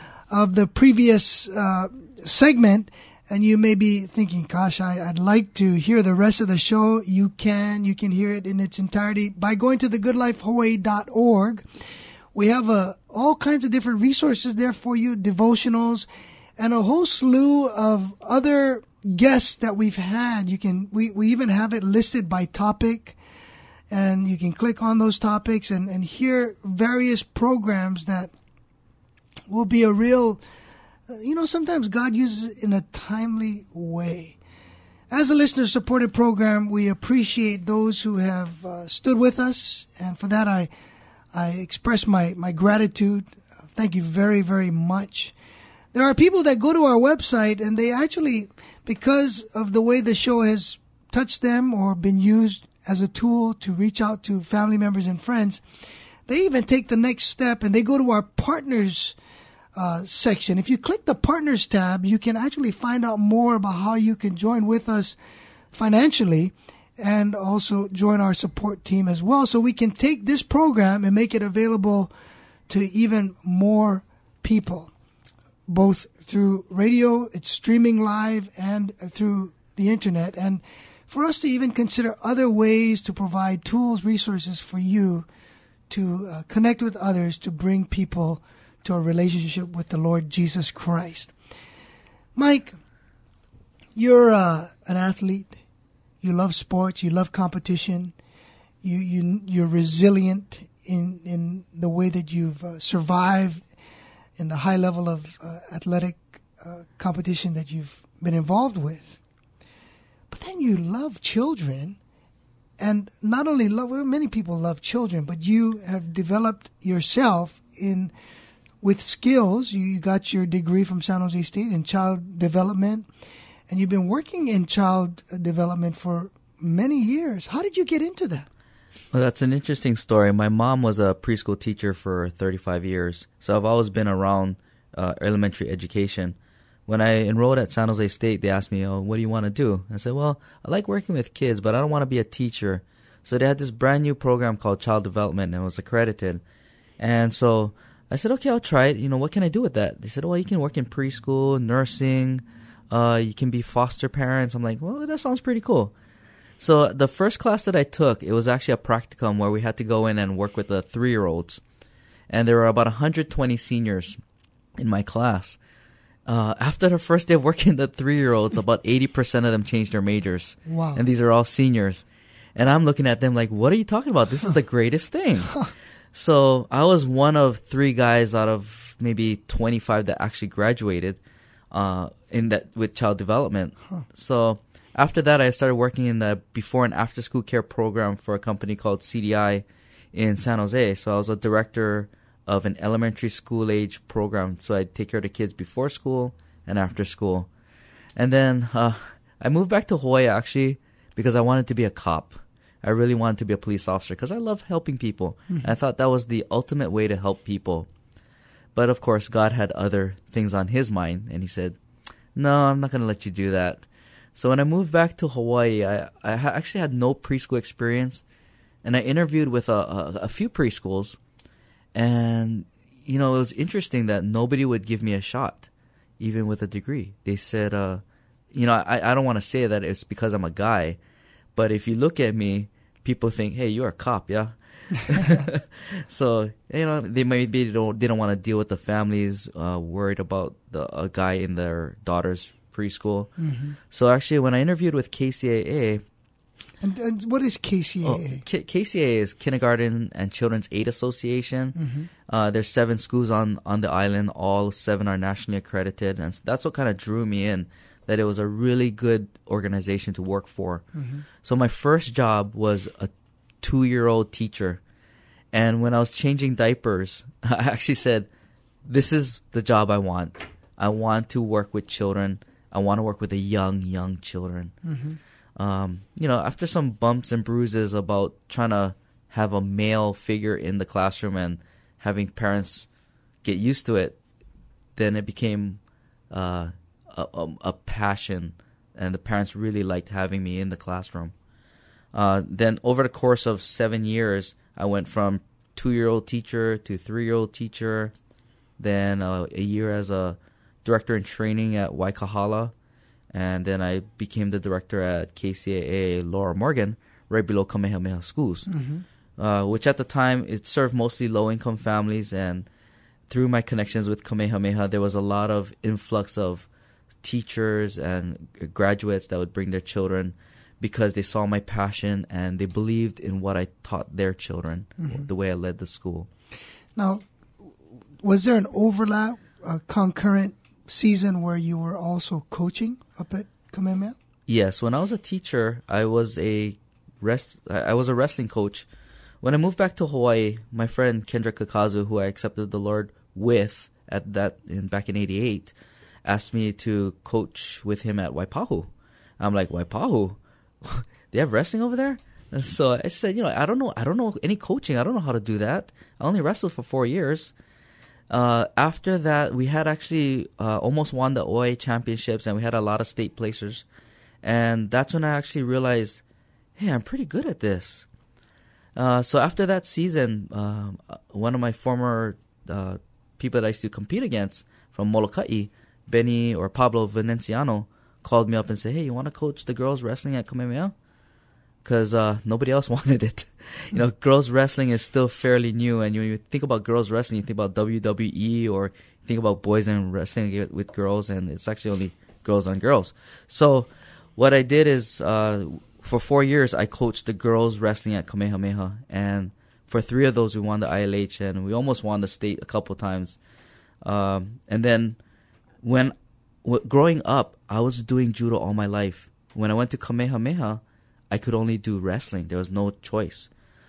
of the previous uh, segment, and you may be thinking, gosh, I, I'd like to hear the rest of the show. You can. You can hear it in its entirety by going to the good life hawaii dot org. We have uh, all kinds of different resources there for you, devotionals, and a whole slew of other guests that we've had. You can we, we even have it listed by topic, and you can click on those topics and, and hear various programs that will be a real, you know, sometimes God uses it in a timely way. As a listener-supported program, we appreciate those who have uh, stood with us, and for that I I express my, my gratitude. Thank you very, very much. There are people that go to our website and they actually, because of the way the show has touched them or been used as a tool to reach out to family members and friends, they even take the next step and they go to our partners uh, section. If you click the partners tab, you can actually find out more about how you can join with us financially and also join our support team as well, so we can take this program and make it available to even more people, both through radio, it's streaming live, and through the internet. And for us to even consider other ways to provide tools, resources for you to uh, connect with others, to bring people to a relationship with the Lord Jesus Christ. Mike, you're uh, an athlete. You love sports. You love competition. You you you're resilient in in the way that you've uh, survived in the high level of uh, athletic uh, competition that you've been involved with. But then you love children, and not only love. Well, many people love children, but you have developed yourself in with skills. You, you got your degree from San Jose State in child development. And you've been working in child development for many years. How did you get into that? Well, that's an interesting story. My mom was a preschool teacher for thirty-five years, so I've always been around uh, elementary education. When I enrolled at San Jose State, they asked me, oh, what do you want to do? I said, well, I like working with kids, but I don't want to be a teacher. So they had this brand new program called Child Development, and it was accredited. And so I said, okay, I'll try it. You know, what can I do with that? They said, well, you can work in preschool, nursing, Uh, you can be foster parents. I'm like, well, that sounds pretty cool. So the first class that I took, it was actually a practicum where we had to go in and work with the three-year-olds. And there were about one hundred twenty seniors in my class. Uh, after the first day of working the three-year-olds, about eighty percent of them changed their majors. Wow. And these are all seniors. And I'm looking at them like, what are you talking about? This is the greatest thing. So I was one of three guys out of maybe twenty-five that actually graduated. Uh, in that with child development. Huh. So after that, I started working in the before and after school care program for a company called C D I in San Jose. So I was a director of an elementary school age program. So I take care of the kids before school and after school. And then uh, I moved back to Hawaii actually because I wanted to be a cop. I really wanted to be a police officer because I love helping people. Mm-hmm. I thought that was the ultimate way to help people. But, of course, God had other things on his mind, and he said, no, I'm not going to let you do that. So when I moved back to Hawaii, I, I actually had no preschool experience, and I interviewed with a, a, a few preschools, and, you know, it was interesting that nobody would give me a shot, even with a degree. They said, uh, you know, I, I don't want to say that it's because I'm a guy, but if you look at me, people think, hey, you're a cop, yeah? So, you know, they maybe don't, they don't want to deal with the families uh, worried about the a guy in their daughter's preschool. Mm-hmm. So actually, when I interviewed with K C A A, And, and what is K C A A? Oh, K- KCAA is Kindergarten and Children's Aid Association. Mm-hmm. Uh, there's seven schools on, on the island. All seven are nationally accredited. And that's what kind of drew me in, that it was a really good organization to work for. Mm-hmm. So my first job was a two-year-old teacher. And when I was changing diapers, I actually said, this is the job I want. I want to work with children. I want to work with the young, young children. Mm-hmm. Um, you know, after some bumps and bruises about trying to have a male figure in the classroom and having parents get used to it, then it became uh, a, a, a passion, and the parents really liked having me in the classroom. Uh, then over the course of seven years, I went from two-year-old teacher to three-year-old teacher, then uh, a year as a director in training at Waikahala. And then I became the director at K C A A Laura Morgan, right below Kamehameha Schools, Mm-hmm. uh, which at the time, it served mostly low-income families. And through my connections with Kamehameha, there was a lot of influx of teachers and graduates that would bring their children because they saw my passion and they believed in what I taught their children, Mm-hmm. the way I led the school. Now, was there an overlap, a concurrent season where you were also coaching up at Kamehameha? Yes, when I was a teacher, I was a rest. I was a wrestling coach. When I moved back to Hawaii, my friend Kendrick Kakazu, who I accepted the Lord with at that in back in eighty-eight, asked me to coach with him at Waipahu. I'm like, Waipahu? They have wrestling over there? And so I said, you know, I don't know. I don't know any coaching. I don't know how to do that. I only wrestled for four years. Uh, after that, we had actually uh, almost won the O A championships, and we had a lot of state placers. And that's when I actually realized, hey, I'm pretty good at this. Uh, so after that season, um, one of my former uh, people that I used to compete against from Molokai, Benny or Pablo Venenciano, called me up and said, hey, you want to coach the girls wrestling at Kamehameha? Because uh, nobody else wanted it. You know, girls wrestling is still fairly new. And when you think about girls wrestling, you think about W W E, or you think about boys and wrestling with girls, and it's actually only girls on girls. So what I did is, uh, for four years, I coached the girls wrestling at Kamehameha. And for three of those, we won the I L H, and we almost won the state a couple times. Um, and then when w- growing up, I was doing judo all my life. When I went to Kamehameha, I could only do wrestling. There was no choice.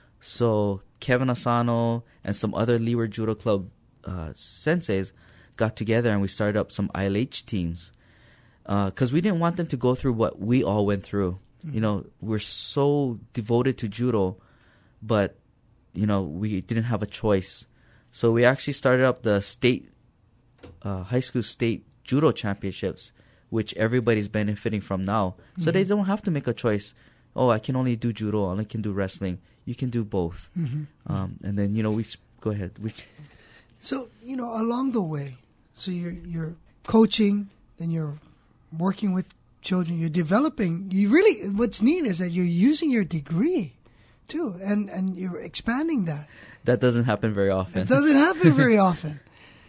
So Kevin Asano and some other Leeward Judo Club uh, senseis got together, and we started up some I L H teams. Because uh, we didn't want them to go through what we all went through. Mm-hmm. You know, we're so devoted to judo, but, you know, we didn't have a choice. So we actually started up the state, uh, high school state judo championships, which everybody's benefiting from now. So mm-hmm. they don't have to make a choice. Oh, I can only do judo, I can do wrestling. You can do both. Mm-hmm. Um, and then, you know, we go ahead. We, so, you know, along the way, so you're, you're coaching, then you're working with children, you're developing. You really, what's neat is that you're using your degree, too, and, and you're expanding that. That doesn't happen very often. It doesn't happen very often.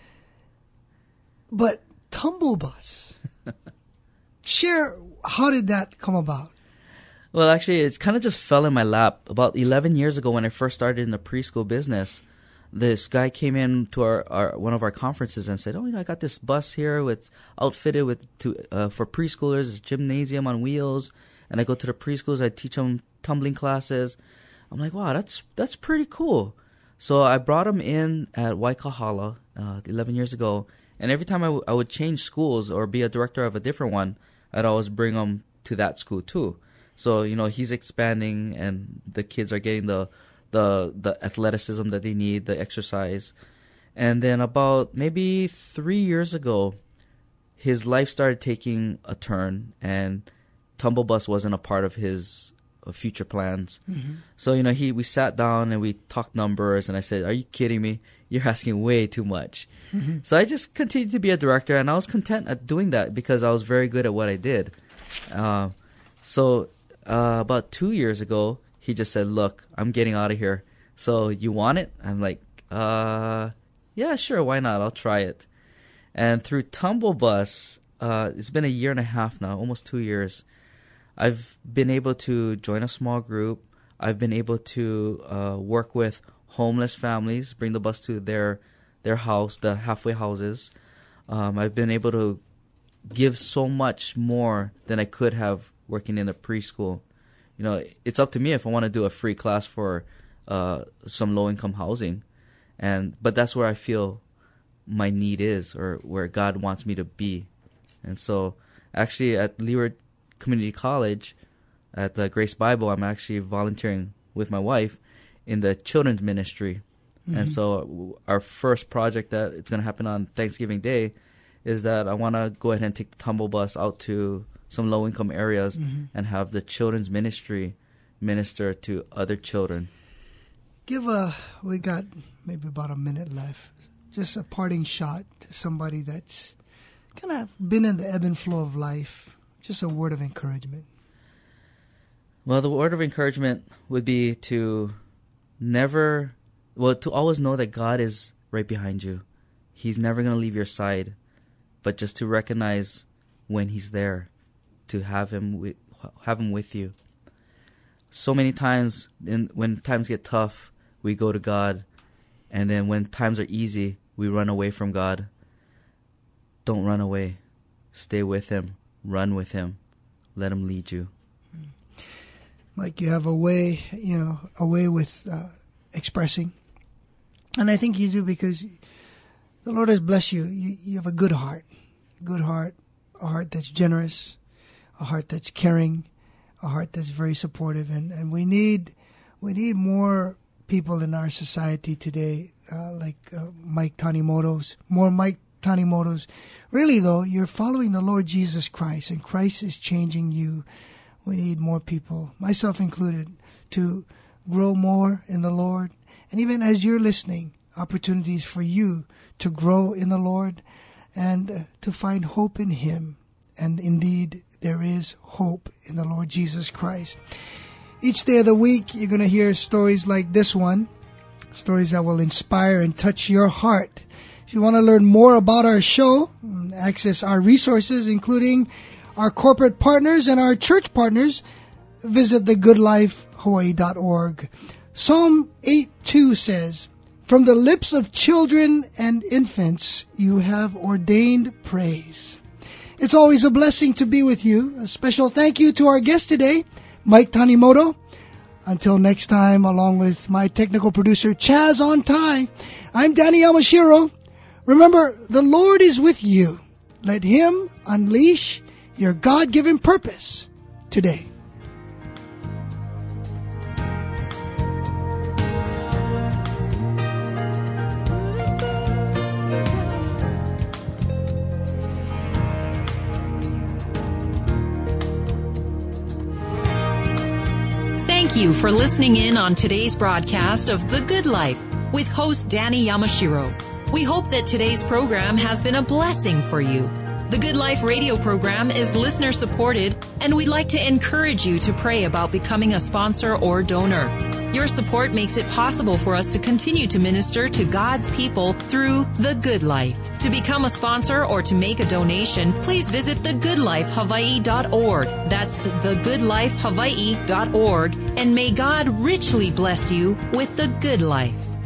But Tumble Bus, share, how did that come about? Well, actually, it kind of just fell in my lap. About eleven years ago, when I first started in the preschool business, this guy came in to our, our one of our conferences and said, "Oh, you know, I got this bus here with outfitted with to uh, for preschoolers, it's gymnasium on wheels, and I go to the preschools. I teach them tumbling classes." I'm like, "Wow, that's that's pretty cool." So I brought him in at Waikahala uh, eleven years ago, and every time I, w- I would change schools or be a director of a different one, I'd always bring him to that school too. So, you know, he's expanding, and the kids are getting the, the the athleticism that they need, the exercise. And then about maybe three years ago, his life started taking a turn, and Tumble Bus wasn't a part of his uh, future plans. Mm-hmm. So, you know, he we sat down and we talked numbers, and I said, "Are you kidding me? You're asking way too much." Mm-hmm. So I just continued to be a director, and I was content at doing that because I was very good at what I did. Uh, so... Uh, about two years ago, he just said, "Look, I'm getting out of here. So you want it?" I'm like, uh, yeah, sure. Why not? I'll try it. And through Tumble Bus, uh, it's been a year and a half now, almost two years. I've been able to join a small group. I've been able to uh, work with homeless families, bring the bus to their their house, the halfway houses. Um, I've been able to give so much more than I could have working in a preschool. You know, it's up to me if I want to do a free class for uh, some low-income housing, and but that's where I feel my need is, or where God wants me to be. And so, actually, at Leeward Community College, at the Grace Bible, I'm actually volunteering with my wife in the children's ministry. Mm-hmm. And so, our first project that it's going to happen on Thanksgiving Day is that I want to go ahead and take the tumble bus out to some low-income areas mm-hmm. and have the children's ministry minister to other children. Give a, we got maybe about a minute left, just a parting shot to somebody that's kind of been in the ebb and flow of life, just a word of encouragement. Well, the word of encouragement would be to never, well, to always know that God is right behind you. He's never going to leave your side, but just to recognize when He's there, to have him with, have him with you. So many times, in, when times get tough, we go to God, and then when times are easy, we run away from God. Don't run away. Stay with Him. Run with Him. Let Him lead you. Mike, you have a way, you know, a way with uh, expressing, and I think you do because the Lord has blessed you. You, you have a good heart, good heart, a heart that's generous, a heart that's caring, a heart that's very supportive, and, and we need we need more people in our society today, uh, like uh, Mike Tanimoto's, more Mike Tanimoto's. Really, though, you're following the Lord Jesus Christ, and Christ is changing you. We need more people, myself included, to grow more in the Lord. And even as you're listening, opportunities for you to grow in the Lord and uh, to find hope in Him. And indeed, there is hope in the Lord Jesus Christ. Each day of the week, you're going to hear stories like this one, stories that will inspire and touch your heart. If you want to learn more about our show, access our resources, including our corporate partners and our church partners, visit the good life hawaii dot org. Psalm eight two says, "From the lips of children and infants you have ordained praise." It's always a blessing to be with you. A special thank you to our guest today, Mike Tanimoto. Until next time, along with my technical producer, Chaz on Time, I'm Danny Yamashiro. Remember, the Lord is with you. Let Him unleash your God-given purpose today. Thank you for listening in on today's broadcast of The Good Life with host Danny Yamashiro. We hope that today's program has been a blessing for you. The Good Life radio program is listener supported, and we'd like to encourage you to pray about becoming a sponsor or donor. Your support makes it possible for us to continue to minister to God's people through The Good Life. To become a sponsor or to make a donation, please visit the good life hawaii dot org. That's the good life hawaii dot org, and may God richly bless you with The Good Life.